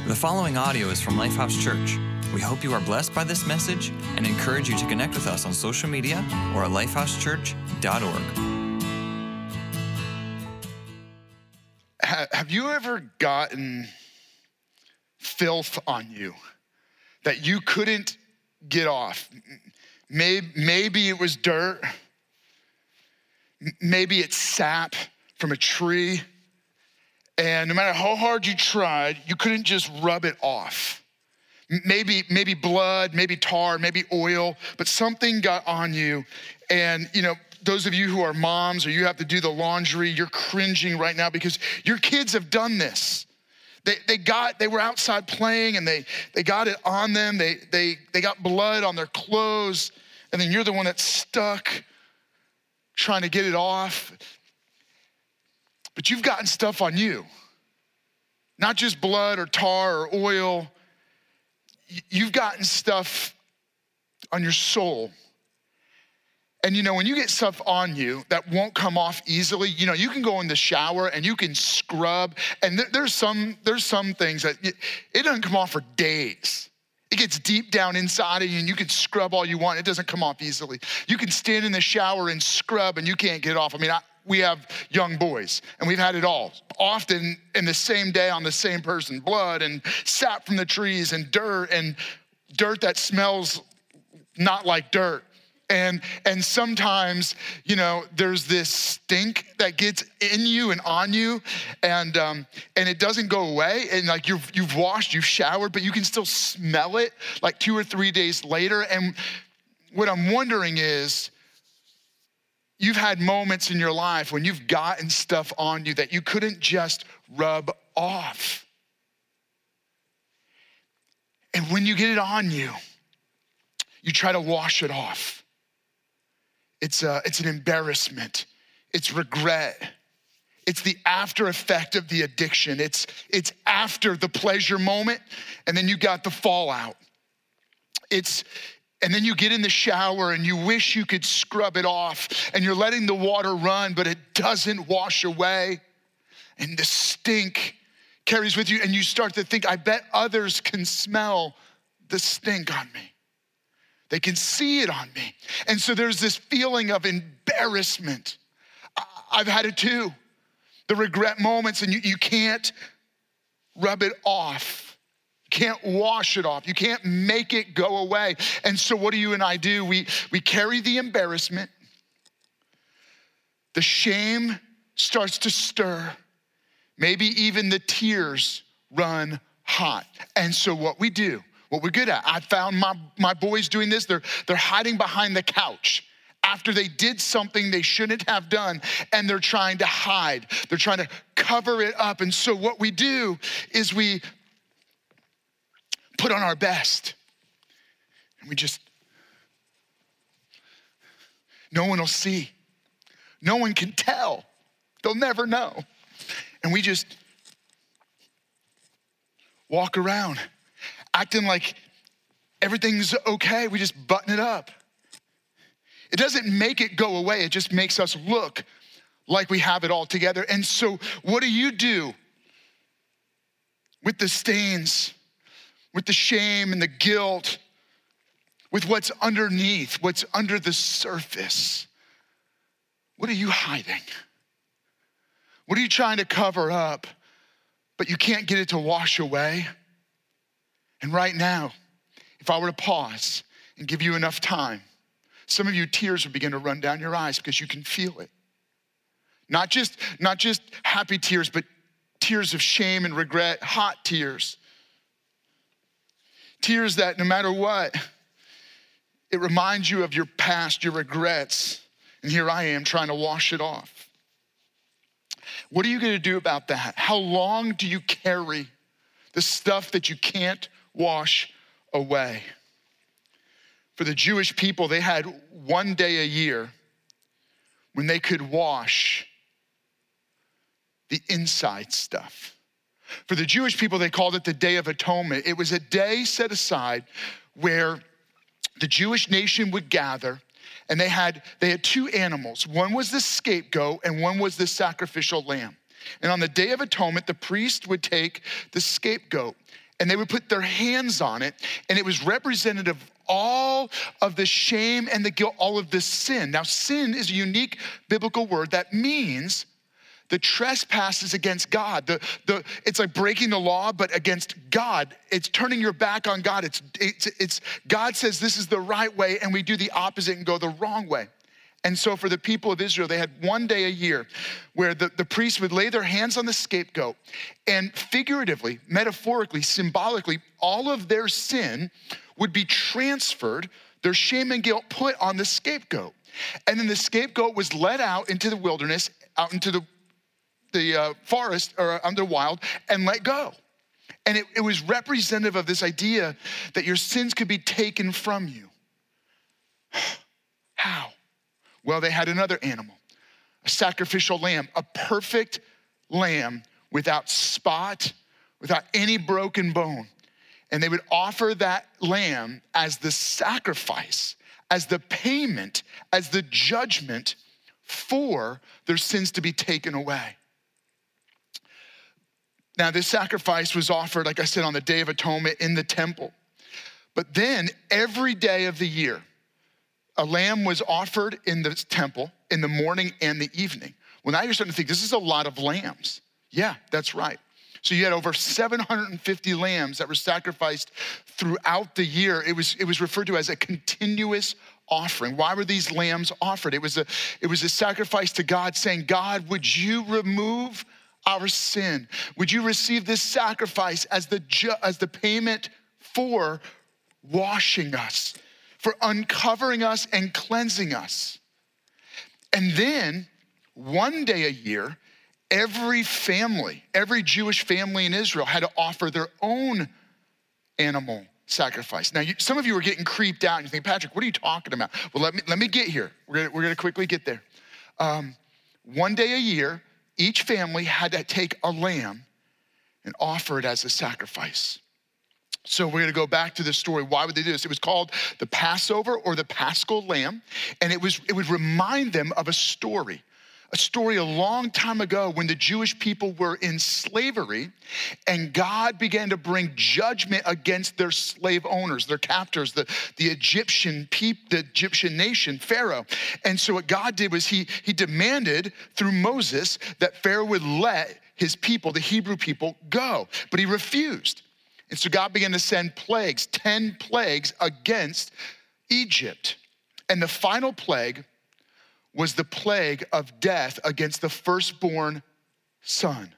The following audio is from Lifehouse Church. We hope you are blessed by this message and encourage you to connect with us on social media or at lifehousechurch.org. Have you ever gotten filth on you that you couldn't get off? Maybe it was dirt. Maybe it's sap from a tree. And no matter how hard you tried, you couldn't just rub it off. Maybe blood, maybe tar, maybe oil, but something got on you. And those of you who are moms or you have to do the laundry, you're cringing right now because your kids have done this. They were outside playing and they got it on them. They got blood on their clothes, and then you're the one that's stuck trying to get it off. But you've gotten stuff on you, not just blood or tar or oil. You've gotten stuff on your soul. And when you get stuff on you that won't come off easily, you can go in the shower and you can scrub. And there's some things that it doesn't come off for days. It gets deep down inside of you and you can scrub all you want. It doesn't come off easily. You can stand in the shower and scrub and you can't get it off. We have young boys and we've had it all. Often in the same day on the same person, blood and sap from the trees and dirt that smells not like dirt. And sometimes, there's this stink that gets in you and on you, and it doesn't go away. And like you've washed, you've showered, but you can still smell it like 2 or 3 days later. And what I'm wondering is, you've had moments in your life when you've gotten stuff on you that you couldn't just rub off. And when you get it on you, you try to wash it off. It's an embarrassment. It's regret. It's the after effect of the addiction. It's after the pleasure moment, and then you got the fallout. And then you get in the shower and you wish you could scrub it off, and you're letting the water run, but it doesn't wash away. And the stink carries with you, and you start to think, I bet others can smell the stink on me. They can see it on me. And so there's this feeling of embarrassment. I've had it too. The regret moments, and you can't rub it off. You can't wash it off. You can't make it go away. And so what do you and I do? We carry the embarrassment. The shame starts to stir. Maybe even the tears run hot. And so what we do, what we're good at, I found my boys doing this. They're hiding behind the couch after they did something they shouldn't have done, and they're trying to hide. They're trying to cover it up. And so what we do is we put on our best, and no one will see. No one can tell. They'll never know. And we just walk around acting like everything's okay. We just button it up. It doesn't make it go away. It just makes us look like we have it all together. And so what do you do with the stains, with the shame and the guilt, with what's underneath, what's under the surface? What are you hiding? What are you trying to cover up, but you can't get it to wash away? And right now, if I were to pause and give you enough time, some of you, tears would begin to run down your eyes because you can feel it. Not just happy tears, but tears of shame and regret, hot tears. Tears that no matter what, it reminds you of your past, your regrets. And here I am trying to wash it off. What are you going to do about that? How long do you carry the stuff that you can't wash away? For the Jewish people, they had one day a year when they could wash the inside stuff. For the Jewish people, they called it the Day of Atonement. It was a day set aside where the Jewish nation would gather, and they had 2 animals. One was the scapegoat and one was the sacrificial lamb. And on the Day of Atonement, the priest would take the scapegoat and they would put their hands on it, and it was representative of all of the shame and the guilt, all of the sin. Now, sin is a unique biblical word that means the trespasses against God. It's like breaking the law, but against God. It's turning your back on God. It's God says this is the right way, and we do the opposite and go the wrong way. And so for the people of Israel, they had one day a year where the priests would lay their hands on the scapegoat, and figuratively, metaphorically, symbolically, all of their sin would be transferred, their shame and guilt put on the scapegoat. And then the scapegoat was led out into the wilderness, out into the forest or under wild, and let go. And it was representative of this idea that your sins could be taken from you. How? Well, they had another animal, a sacrificial lamb, a perfect lamb without spot, without any broken bone. And they would offer that lamb as the sacrifice, as the payment, as the judgment for their sins to be taken away. Now, this sacrifice was offered, like I said, on the Day of Atonement in the temple. But then every day of the year, a lamb was offered in the temple in the morning and the evening. Well, now you're starting to think, this is a lot of lambs. Yeah, that's right. So you had over 750 lambs that were sacrificed throughout the year. It was referred to as a continuous offering. Why were these lambs offered? It was a sacrifice to God saying, God, would you remove our sin? Would you receive this sacrifice as the payment for washing us, for uncovering us and cleansing us? And then one day a year, every Jewish family in Israel had to offer their own animal sacrifice. Now, some of you are getting creeped out and you think, Patrick, what are you talking about? Well, let me get here. We're gonna quickly get there. One day a year, each family had to take a lamb and offer it as a sacrifice. So we're gonna go back to this story. Why would they do this? It was called the Passover or the Paschal Lamb, and it would remind them of a story a long time ago when the Jewish people were in slavery, and God began to bring judgment against their slave owners, their captors, the Egyptian nation, Pharaoh. And so what God did was he demanded through Moses that Pharaoh would let his people, the Hebrew people, go, but he refused. And so God began to send plagues, 10 plagues against Egypt. And the final plague was the plague of death against the firstborn son.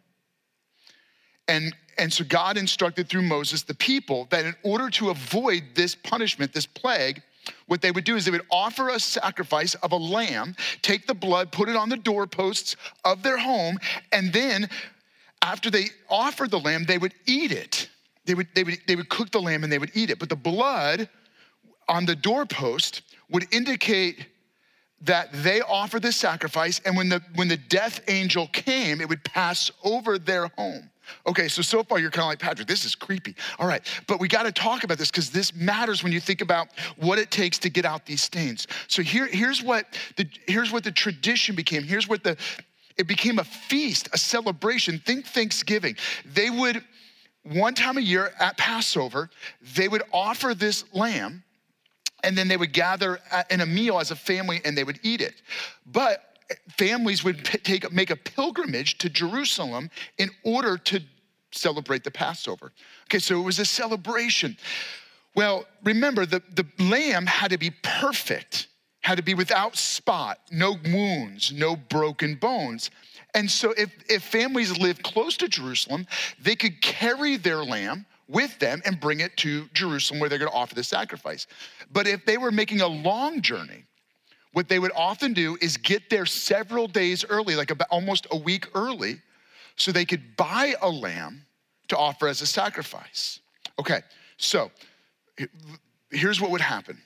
And so God instructed through Moses the people that in order to avoid this punishment, this plague, what they would do is they would offer a sacrifice of a lamb, take the blood, put it on the doorposts of their home, and then after they offered the lamb, they would eat it. They would cook the lamb and they would eat it. But the blood on the doorpost would indicate that they offered this sacrifice, and when the death angel came, it would pass over their home. Okay, so far you're kind of like, Patrick, this is creepy. All right, but we got to talk about this because this matters when you think about what it takes to get out these stains. So here's what the tradition became. It became a feast, a celebration. Think Thanksgiving. They would, one time a year at Passover, they would offer this lamb, and then they would gather in a meal as a family and they would eat it. But families would make a pilgrimage to Jerusalem in order to celebrate the Passover. Okay, so it was a celebration. Well, remember, the lamb had to be perfect, had to be without spot, no wounds, no broken bones. And so if families lived close to Jerusalem, they could carry their lamb with them and bring it to Jerusalem where they're gonna offer the sacrifice. But if they were making a long journey, what they would often do is get there several days early, like about almost a week early, so they could buy a lamb to offer as a sacrifice. Okay, so here's what would happen.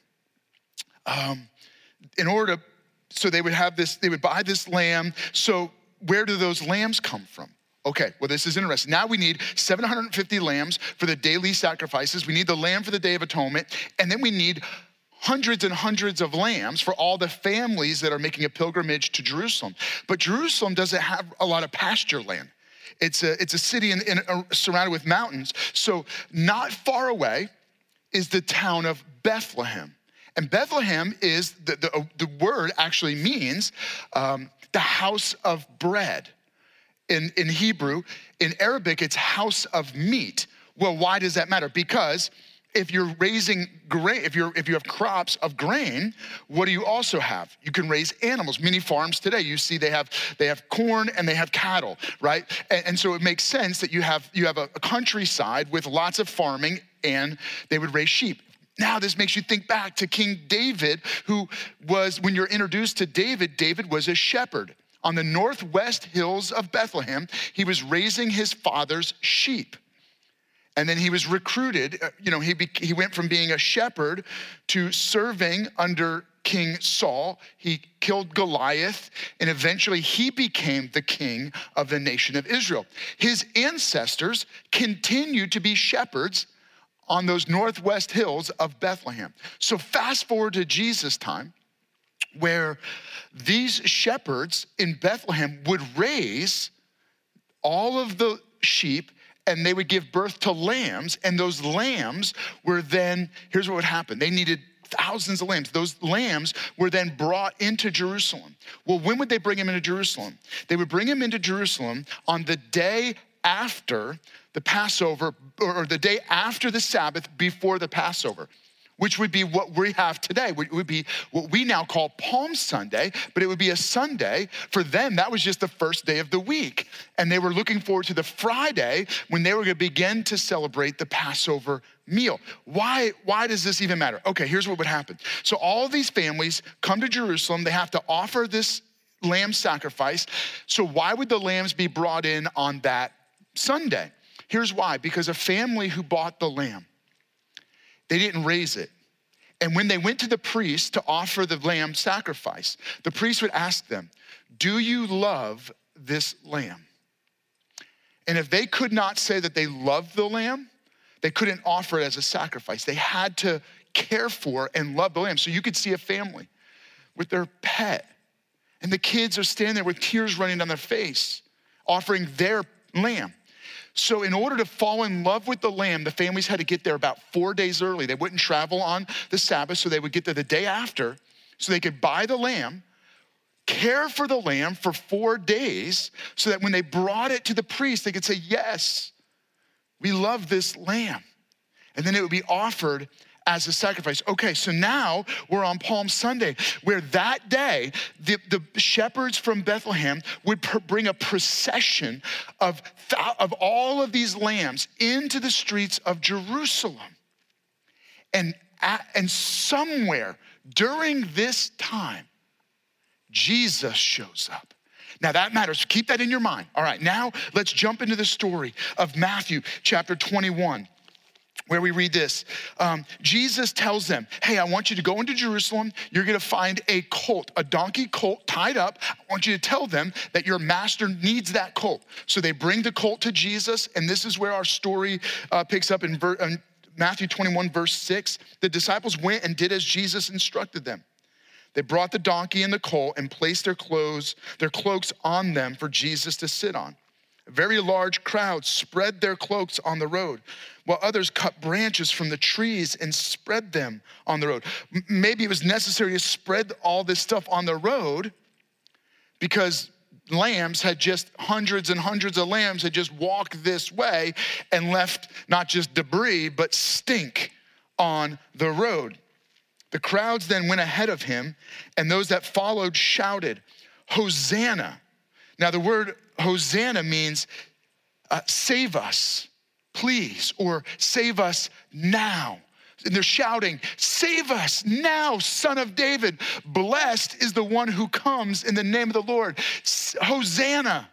So they would buy this lamb. So where do those lambs come from? Okay, well, this is interesting. Now we need 750 lambs for the daily sacrifices. We need the lamb for the Day of Atonement. And then we need hundreds and hundreds of lambs for all the families that are making a pilgrimage to Jerusalem. But Jerusalem doesn't have a lot of pasture land. It's a city surrounded with mountains. So not far away is the town of Bethlehem. And Bethlehem is, the word actually means the house of bread. In Hebrew, in Arabic, it's house of meat. Well, why does that matter? Because if you're raising grain, if you have crops of grain, what do you also have? You can raise animals. Many farms today, you see they have corn and they have cattle, right? And so it makes sense that you have a countryside with lots of farming, and they would raise sheep. Now this makes you think back to King David, who was, when you're introduced to David, David was a shepherd. On the northwest hills of Bethlehem, he was raising his father's sheep. And then he was recruited, he went from being a shepherd to serving under King Saul. He killed Goliath, and eventually he became the king of the nation of Israel. His ancestors continued to be shepherds on those northwest hills of Bethlehem. So fast forward to Jesus' time, where these shepherds in Bethlehem would raise all of the sheep, and they would give birth to lambs, and those lambs were then, here's what would happen. They needed thousands of lambs. Those lambs were then brought into Jerusalem. Well, when would they bring them into Jerusalem? They would bring them into Jerusalem on the day after the Passover, or the day after the Sabbath before the Passover, which would be what we have today. It would be what we now call Palm Sunday, but it would be a Sunday. For them, that was just the first day of the week. And they were looking forward to the Friday when they were gonna begin to celebrate the Passover meal. Why does this even matter? Okay, here's what would happen. So all of these families come to Jerusalem. They have to offer this lamb sacrifice. So why would the lambs be brought in on that Sunday? Here's why. Because a family who bought the lamb, they didn't raise it. And when they went to the priest to offer the lamb sacrifice, the priest would ask them, do you love this lamb? And if they could not say that they loved the lamb, they couldn't offer it as a sacrifice. They had to care for and love the lamb. So you could see a family with their pet, and the kids are standing there with tears running down their face, offering their lamb. So in order to fall in love with the lamb, the families had to get there about 4 days early. They wouldn't travel on the Sabbath, so they would get there the day after so they could buy the lamb, care for the lamb for 4 days so that when they brought it to the priest, they could say, yes, we love this lamb. And then it would be offered as a sacrifice. Okay, so now we're on Palm Sunday, where that day, the shepherds from Bethlehem would bring a procession of all of these lambs into the streets of Jerusalem. And somewhere during this time, Jesus shows up. Now that matters, keep that in your mind. All right, now let's jump into the story of Matthew chapter 21. Where we read this, Jesus tells them, hey, I want you to go into Jerusalem. You're gonna find a colt, a donkey colt tied up. I want you to tell them that your master needs that colt. So they bring the colt to Jesus, and this is where our story picks up in Matthew 21, verse 6. The disciples went and did as Jesus instructed them. They brought the donkey and the colt and placed their cloaks on them for Jesus to sit on. A very large crowd spread their cloaks on the road, while others cut branches from the trees and spread them on the road. Maybe it was necessary to spread all this stuff on the road because hundreds and hundreds of lambs had just walked this way and left not just debris, but stink on the road. The crowds then went ahead of him, and those that followed shouted, Hosanna. Now the word Hosanna means save us, please, or save us now. And they're shouting, save us now, Son of David. Blessed is the one who comes in the name of the Lord. Hosanna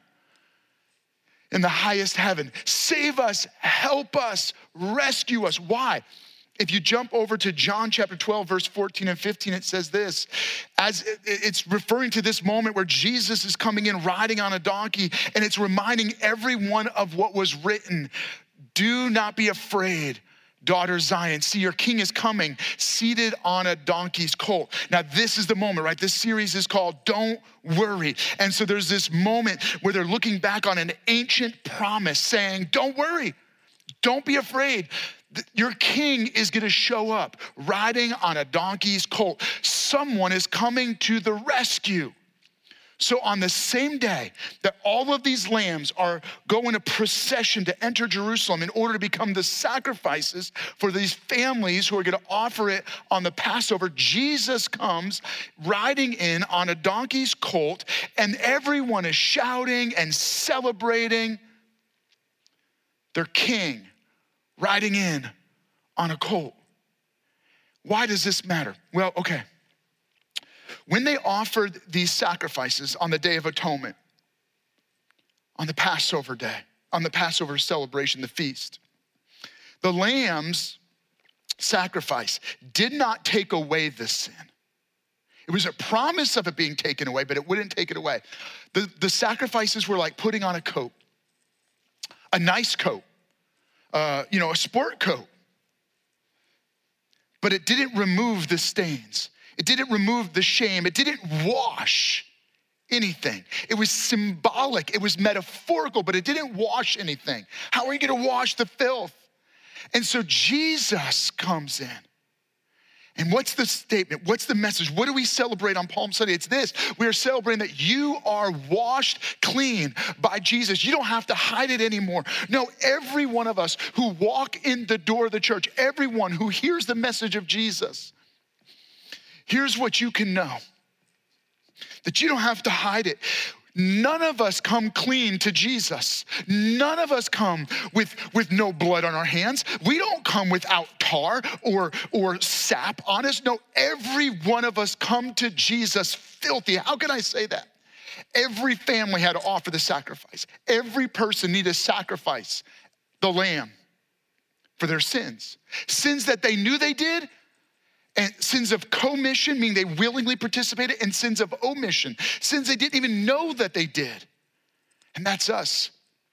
in the highest heaven. Save us, help us, rescue us. Why? If you jump over to John chapter 12, verse 14 and 15, it says this, as it's referring to this moment where Jesus is coming in riding on a donkey, and it's reminding everyone of what was written. Do not be afraid. daughter Zion. See, your king is coming, seated on a donkey's colt. Now, this is the moment, right? This series is called Don't Worry. And so there's this moment where they're looking back on an ancient promise saying, don't worry, don't be afraid. Your king is gonna show up riding on a donkey's colt. Someone is coming to the rescue. So on the same day that all of these lambs are going a procession to enter Jerusalem in order to become the sacrifices for these families who are gonna offer it on the Passover, Jesus comes riding in on a donkey's colt, and everyone is shouting and celebrating their king riding in on a colt. Why does this matter? Well, okay. When they offered these sacrifices on the Day of Atonement, on the Passover day, on the Passover celebration, the feast, the lamb's sacrifice did not take away the sin. It was a promise of it being taken away, but it wouldn't take it away. The sacrifices were like putting on a coat, a nice coat, a sport coat. But it didn't remove the stains. It didn't remove the shame. It didn't wash anything. It was symbolic. It was metaphorical, but it didn't wash anything. How are you gonna wash the filth? And so Jesus comes in. And what's the statement? What's the message? What do we celebrate on Palm Sunday? It's this. We are celebrating that you are washed clean by Jesus. You don't have to hide it anymore. No, every one of us who walk in the door of the church, everyone who hears the message of Jesus, here's what you can know, that you don't have to hide it. None of us come clean to Jesus. None of us come with no blood on our hands. We don't come without tar or sap on us. No, every one of us come to Jesus filthy. How can I say that? Every family had to offer the sacrifice. Every person needed to sacrifice the lamb for their sins. Sins that they knew they did, and sins of commission, meaning they willingly participated, and sins of omission, sins they didn't even know that they did. And that's us.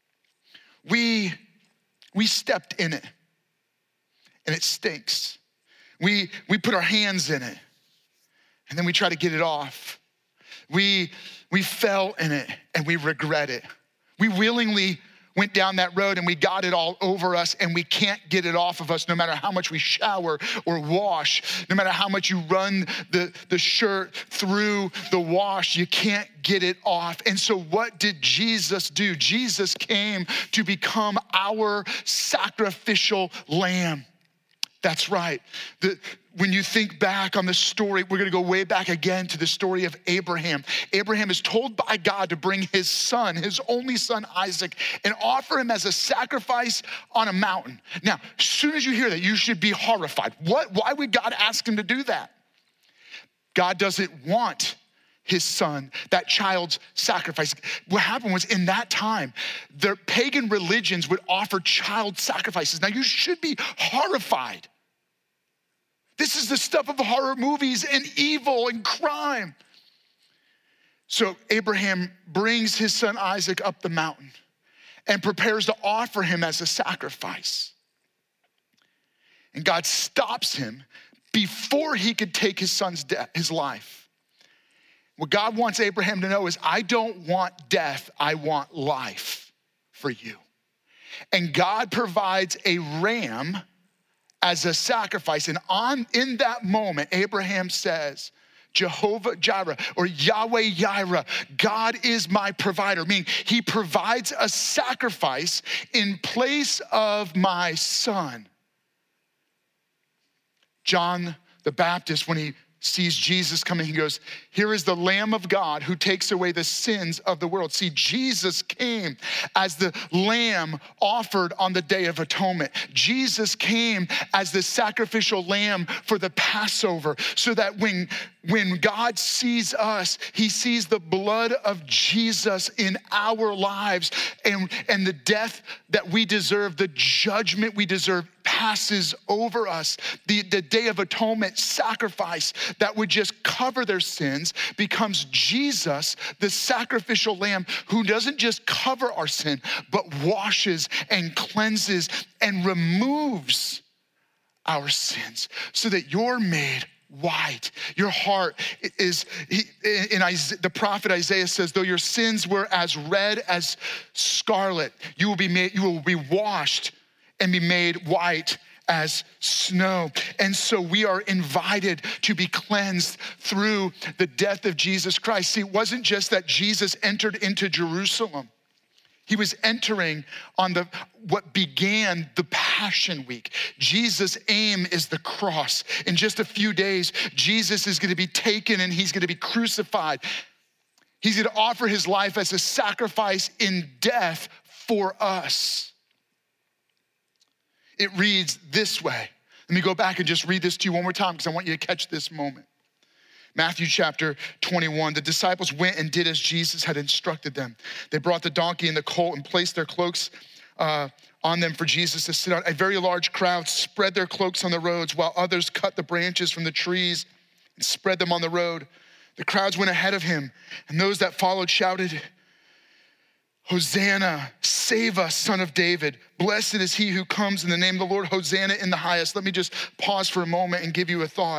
We stepped in it, and it stinks. We put our hands in it, and then we try to get it off. We fell in it, and we regret it. We willingly went down that road and we got it all over us, and we can't get it off of us no matter how much we shower or wash, no matter how much you run the shirt through the wash, you can't get it off. And so what did Jesus do? Jesus came to become our sacrificial lamb. That's right. When you think back on the story, we're gonna go way back again to the story of Abraham. Abraham is told by God to bring his son, his only son Isaac, and offer him as a sacrifice on a mountain. Now, as soon as you hear that, you should be horrified. Why would God ask him to do that? God doesn't want his son, that child's sacrifice. What happened was, in that time, the pagan religions would offer child sacrifices. Now, you should be horrified. This is the stuff of horror movies and evil and crime. So Abraham brings his son Isaac up the mountain and prepares to offer him as a sacrifice. And God stops him before he could take his son's his life. What God wants Abraham to know is, I don't want death, I want life for you. And God provides a ram as a sacrifice. And in that moment, Abraham says, Jehovah Jireh, or Yahweh Jireh, God is my provider, meaning he provides a sacrifice in place of my son. John the Baptist, when he sees Jesus coming, he goes, here is the Lamb of God who takes away the sins of the world. See, Jesus came as the lamb offered on the Day of Atonement. Jesus came as the sacrificial lamb for the Passover, so that when God sees us, he sees the blood of Jesus in our lives, and the death that we deserve, the judgment we deserve, passes over us. The Day of Atonement sacrifice that would just cover their sins becomes Jesus, the sacrificial lamb, who doesn't just cover our sin, but washes and cleanses and removes our sins so that you're made white. Your heart is, the prophet Isaiah says, though your sins were as red as scarlet, you will be washed and be made white as snow. And so we are invited to be cleansed through the death of Jesus Christ. See, it wasn't just that Jesus entered into Jerusalem. He was entering on what began the Passion Week. Jesus' aim is the cross. In just a few days, Jesus is going to be taken and he's going to be crucified. He's going to offer his life as a sacrifice in death for us. It reads this way. Let me go back and just read this to you one more time because I want you to catch this moment. Matthew chapter 21, the disciples went and did as Jesus had instructed them. They brought the donkey and the colt and placed their cloaks on them for Jesus to sit on. A very large crowd spread their cloaks on the roads while others cut the branches from the trees and spread them on the road. The crowds went ahead of him, and those that followed shouted, Hosanna, save us, Son of David. Blessed is he who comes in the name of the Lord. Hosanna in the highest. Let me just pause for a moment and give you a thought.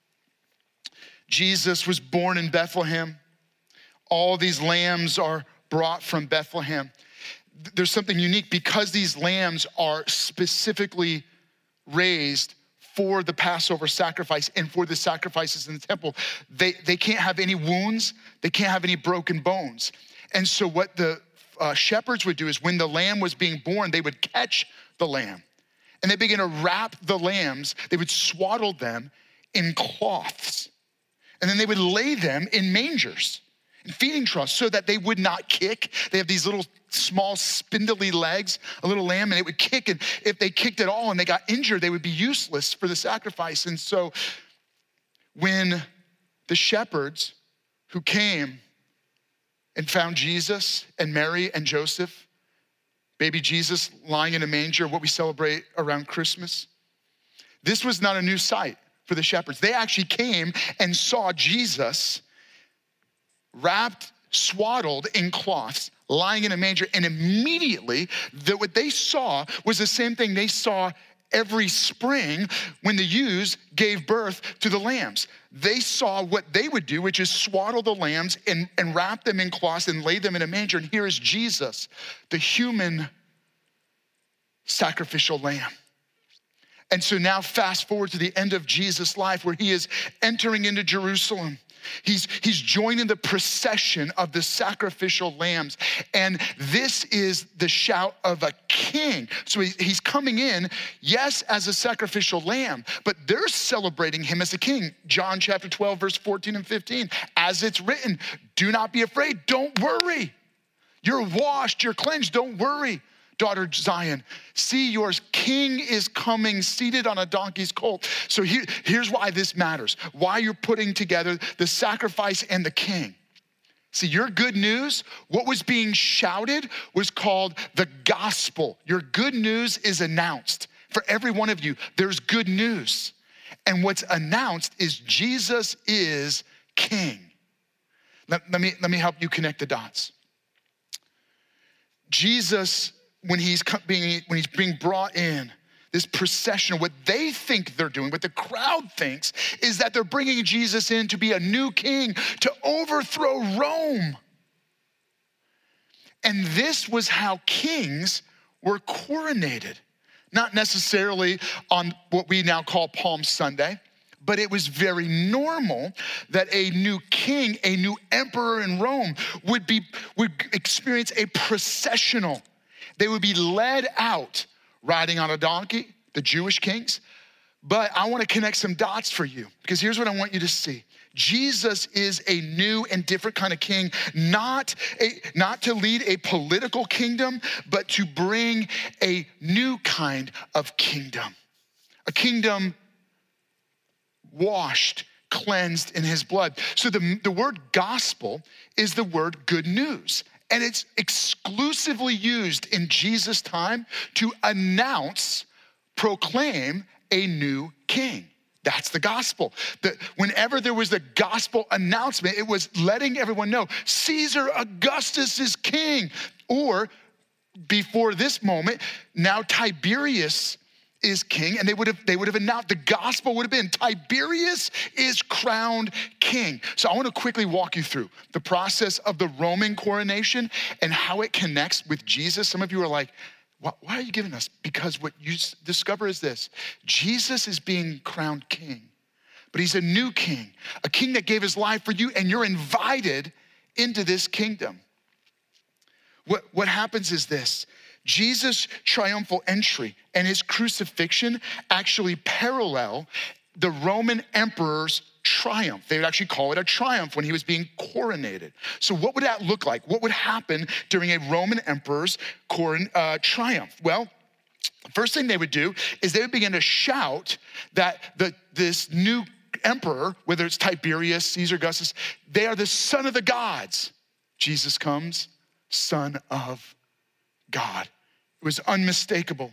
Jesus was born in Bethlehem. All these lambs are brought from Bethlehem. There's something unique because these lambs are specifically raised for the Passover sacrifice and for the sacrifices in the temple. They can't have any wounds. They can't have any broken bones. And so what the shepherds would do is when the lamb was being born, they would catch the lamb and they begin to wrap the lambs. They would swaddle them in cloths. And then they would lay them in mangers, in feeding troughs, so that they would not kick. They have these little small spindly legs, a little lamb, and it would kick. And if they kicked at all and they got injured, they would be useless for the sacrifice. And so when the shepherds who came and found Jesus and Mary and Joseph, baby Jesus lying in a manger, what we celebrate around Christmas, this was not a new sight for the shepherds. They actually came and saw Jesus wrapped, swaddled in cloths, lying in a manger. And immediately, what they saw was the same thing they saw every spring when the ewes gave birth to the lambs. They saw what they would do, which is swaddle the lambs and wrap them in cloths and lay them in a manger. And here is Jesus, the human sacrificial lamb. And so now fast forward to the end of Jesus' life where he is entering into Jerusalem. He's joining the procession of the sacrificial lambs. And this is the shout of a king. So he's coming in, yes, as a sacrificial lamb, but they're celebrating him as a king. John chapter 12, verse 14 and 15. As it's written, do not be afraid, don't worry. You're washed, you're cleansed, don't worry. Daughter Zion, see, your king is coming seated on a donkey's colt. So here's why this matters, why you're putting together the sacrifice and the king. See, your good news, what was being shouted was called the gospel. Your good news is announced. For every one of you, there's good news. And what's announced is Jesus is king. Let me help you connect the dots. Jesus, when he's being brought in, this procession, what they think they're doing, what the crowd thinks, is that they're bringing Jesus in to be a new king, to overthrow Rome. And this was how kings were coronated. Not necessarily on what we now call Palm Sunday, but it was very normal that a new king, a new emperor in Rome would experience a processional. They would be led out riding on a donkey, the Jewish kings. But I want to connect some dots for you because here's what I want you to see. Jesus is a new and different kind of king, not to lead a political kingdom, but to bring a new kind of kingdom. A kingdom washed, cleansed in his blood. So the word gospel is the word good news. And it's exclusively used in Jesus' time to announce, proclaim a new king. That's the gospel. Whenever there was a gospel announcement, it was letting everyone know Caesar Augustus is king. Or before this moment, now Tiberius is king, and they would have announced, the gospel would have been, Tiberius is crowned king. So I want to quickly walk you through the process of the Roman coronation and how it connects with Jesus. Some of you are like, why are you giving us? Because what you discover is this: Jesus is being crowned king, but he's a new king, a king that gave his life for you, and you're invited into this kingdom. What happens is this: Jesus' triumphal entry and his crucifixion actually parallel the Roman emperor's triumph. They would actually call it a triumph when he was being coronated. So what would that look like? What would happen during a Roman emperor's triumph? Well, first thing they would do is they would begin to shout that this new emperor, whether it's Tiberius, Caesar, Augustus, they are the son of the gods. Jesus comes, Son of God. It was unmistakable.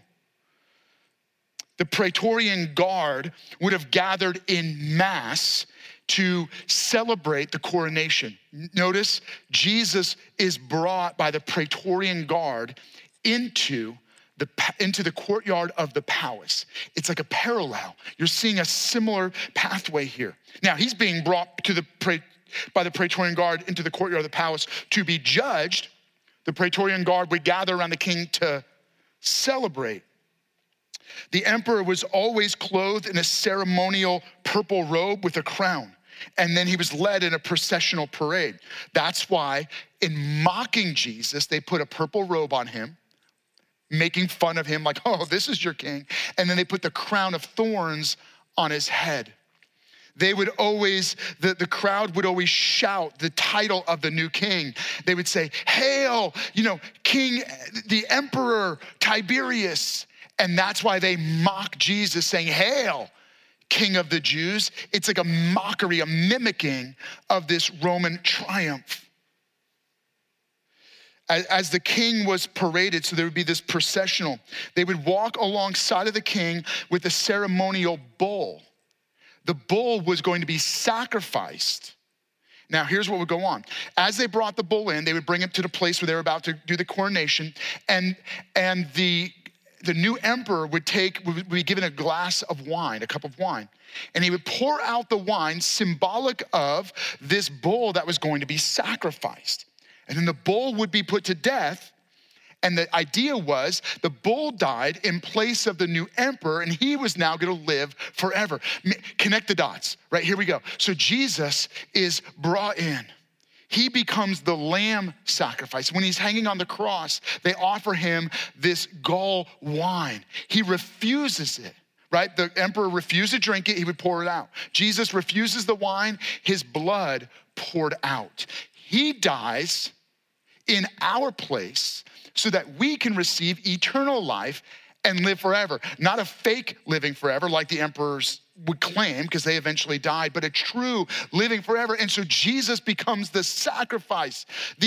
The Praetorian Guard would have gathered in mass to celebrate the coronation. Notice, Jesus is brought by the Praetorian Guard into the courtyard of the palace. It's like a parallel. You're seeing a similar pathway here. Now, he's being brought by the Praetorian Guard into the courtyard of the palace to be judged. The Praetorian Guard would gather around the king to celebrate. The emperor was always clothed in a ceremonial purple robe with a crown, and then he was led in a processional parade. That's why in mocking Jesus, they put a purple robe on him, making fun of him like, oh, this is your king. And then they put the crown of thorns on his head. They would always, the crowd would always shout the title of the new king. They would say, hail, King, the Emperor Tiberius. And that's why they mock Jesus, saying, hail, King of the Jews. It's like a mockery, a mimicking of this Roman triumph. As the king was paraded, so there would be this processional, they would walk alongside of the king with a ceremonial bull. The bull was going to be sacrificed. Now, here's what would go on. As they brought the bull in, they would bring it to the place where they were about to do the coronation, and the new emperor would be given a glass of wine, a cup of wine, and he would pour out the wine symbolic of this bull that was going to be sacrificed. And then the bull would be put to death. And the idea was the bull died in place of the new emperor, and he was now gonna live forever. Connect the dots, right? Here we go. So Jesus is brought in. He becomes the lamb sacrifice. When he's hanging on the cross, they offer him this gall wine. He refuses it, right? The emperor refused to drink it, he would pour it out. Jesus refuses the wine, his blood poured out. He dies in our place so that we can receive eternal life and live forever. Not a fake living forever like the emperors would claim, because they eventually died, but a true living forever. And so Jesus becomes the sacrifice.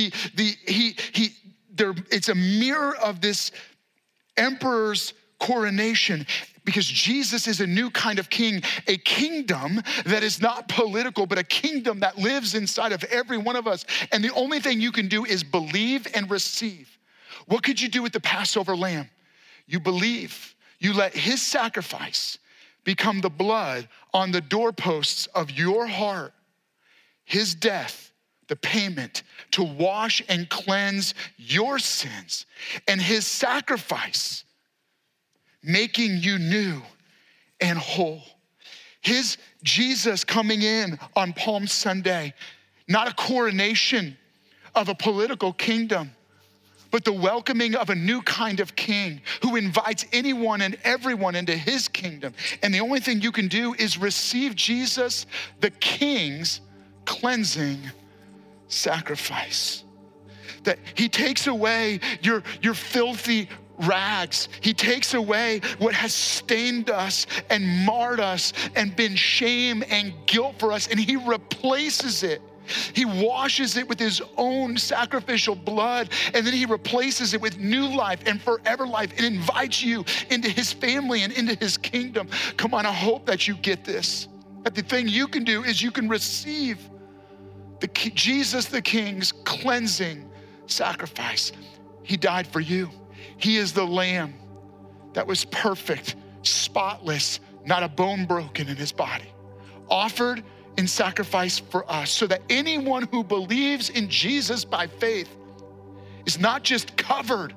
It's a mirror of this emperor's coronation, because Jesus is a new kind of king, a kingdom that is not political, but a kingdom that lives inside of every one of us. And the only thing you can do is believe and receive. What could you do with the Passover lamb? You believe. You let his sacrifice become the blood on the doorposts of your heart. His death, the payment to wash and cleanse your sins. And his sacrifice, making you new and whole. His Jesus coming in on Palm Sunday, not a coronation of a political kingdom, but the welcoming of a new kind of king who invites anyone and everyone into his kingdom. And the only thing you can do is receive Jesus, the king's cleansing sacrifice. That he takes away your filthy rags. He takes away what has stained us and marred us and been shame and guilt for us, and he replaces it. He washes it with his own sacrificial blood, and then he replaces it with new life and forever life, and invites you into his family and into his kingdom. Come on, I hope that you get this. That the thing you can do is you can receive Jesus the King's cleansing sacrifice. He died for you. He is the lamb that was perfect spotless, not a bone broken in his body, offered in sacrifice for us, so that anyone who believes in Jesus by faith is not just covered,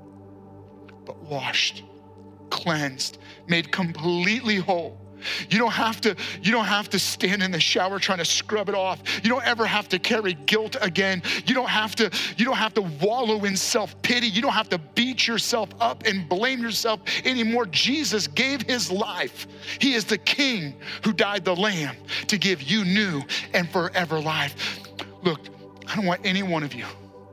but washed, cleansed, made completely whole. You don't have to stand in the shower trying to scrub it off. You don't ever have to carry guilt again. You don't have to wallow in self-pity. You don't have to beat yourself up and blame yourself anymore. Jesus gave his life. He is the King who died the Lamb to give you new and forever life. Look, I don't want any one of you,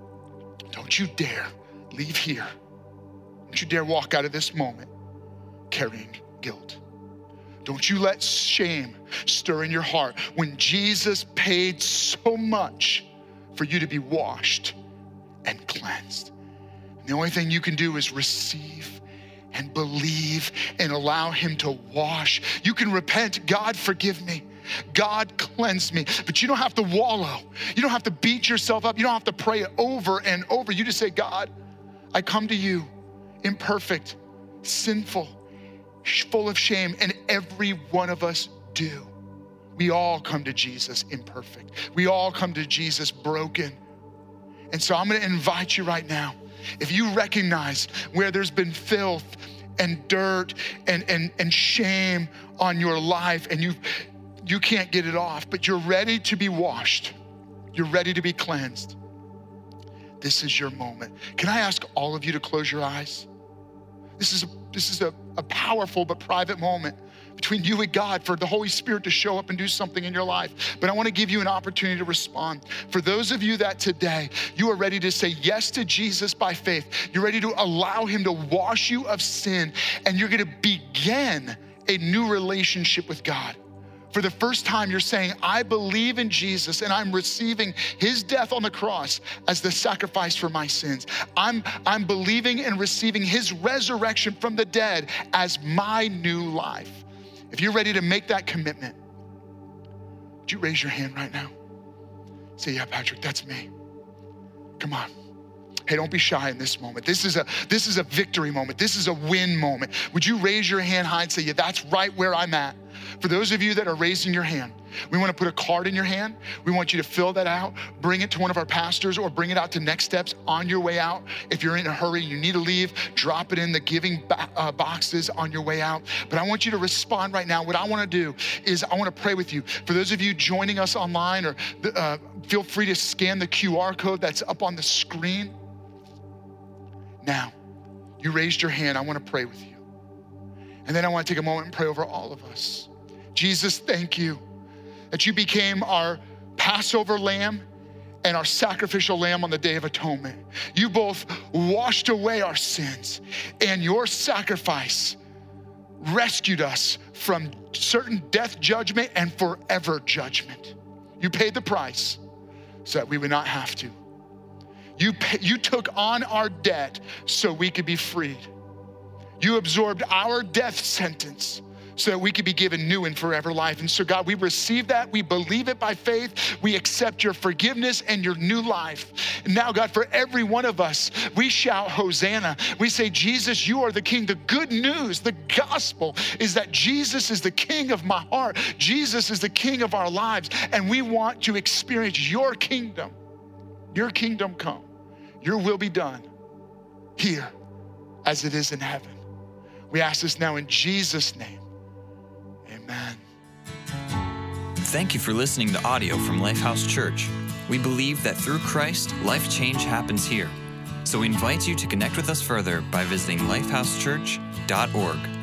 don't you dare leave here. Don't you dare walk out of this moment carrying guilt. Don't you let shame stir in your heart when Jesus paid so much for you to be washed and cleansed. And the only thing you can do is receive and believe and allow him to wash. You can repent, God, forgive me. God, cleanse me. But you don't have to wallow. You don't have to beat yourself up. You don't have to pray it over and over. You just say, God, I come to you imperfect, sinful, full of shame, and every one of us do. We all come to Jesus imperfect. We all come to Jesus broken. And so I'm gonna invite you right now, if you recognize where there's been filth and dirt and shame on your life, and you can't get it off, but you're ready to be washed, you're ready to be cleansed, this is your moment. Can I ask all of you to close your eyes? This is a powerful but private moment between you and God for the Holy Spirit to show up and do something in your life. But I want to give you an opportunity to respond. For those of you that today, you are ready to say yes to Jesus by faith. You're ready to allow him to wash you of sin, and you're going to begin a new relationship with God. For the first time, you're saying, I believe in Jesus and I'm receiving his death on the cross as the sacrifice for my sins. I'm believing and receiving his resurrection from the dead as my new life. If you're ready to make that commitment, would you raise your hand right now? Say, yeah, Patrick, that's me. Come on. Hey, don't be shy in this moment. This is a victory moment. This is a win moment. Would you raise your hand high and say, yeah, that's right where I'm at. For those of you that are raising your hand, we want to put a card in your hand. We want you to fill that out, bring it to one of our pastors, or bring it out to Next Steps on your way out. If you're in a hurry, you need to leave, drop it in the giving boxes on your way out. But I want you to respond right now. What I want to do is I want to pray with you. For those of you joining us online, or feel free to scan the QR code that's up on the screen. Now, you raised your hand. I want to pray with you. And then I want to take a moment and pray over all of us. Jesus, thank you that you became our Passover lamb and our sacrificial lamb on the Day of Atonement. You both washed away our sins, and your sacrifice rescued us from certain death judgment and forever judgment. You paid the price so that we would not have to. You took on our debt so we could be freed. You absorbed our death sentence so that we could be given new and forever life. And so God, we receive that. We believe it by faith. We accept your forgiveness and your new life. And now God, for every one of us, we shout Hosanna. We say, Jesus, you are the King. The good news, the gospel is that Jesus is the King of my heart. Jesus is the King of our lives. And we want to experience your kingdom. Your kingdom come. Your will be done here as it is in heaven. We ask this now in Jesus' name. Amen. Thank you for listening to audio from Lifehouse Church. We believe that through Christ, life change happens here. So we invite you to connect with us further by visiting lifehousechurch.org.